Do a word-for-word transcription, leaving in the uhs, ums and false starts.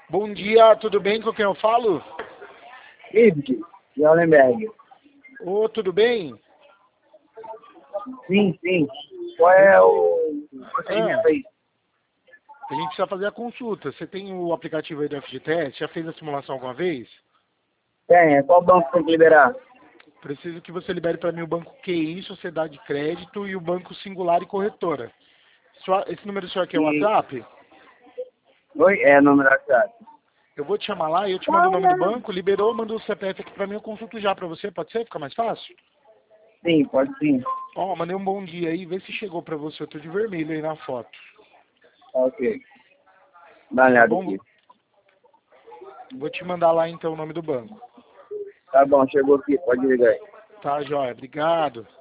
Bom dia, tudo bem? Com quem eu falo? David, de Allenberg. Ô, tudo bem? Sim, sim. Qual é o procedimento Ah, aí? a gente precisa fazer a consulta. Você tem o aplicativo aí do F G T S? Já fez a simulação alguma vez? Tem, é qual banco tem que liberar? Preciso que você libere para mim o banco Q I, Sociedade de Crédito e o banco Singular e Corretora. Sua- Esse número do senhor aqui é o E... WhatsApp? Oi? É, número da cidade. Eu vou te chamar lá e eu te mando o nome do banco. Liberou, manda o C P F aqui para mim, eu consulto já para você. Pode ser? Fica mais fácil? Sim, pode sim. Ó, mandei um bom dia aí. Vê se chegou para você. Eu tô de vermelho aí na foto. Ok. Dá uma Tá olhada bom? aqui. Vou te mandar lá então o nome do banco. Tá bom, chegou aqui, pode ligar aí. Tá, joia. Obrigado.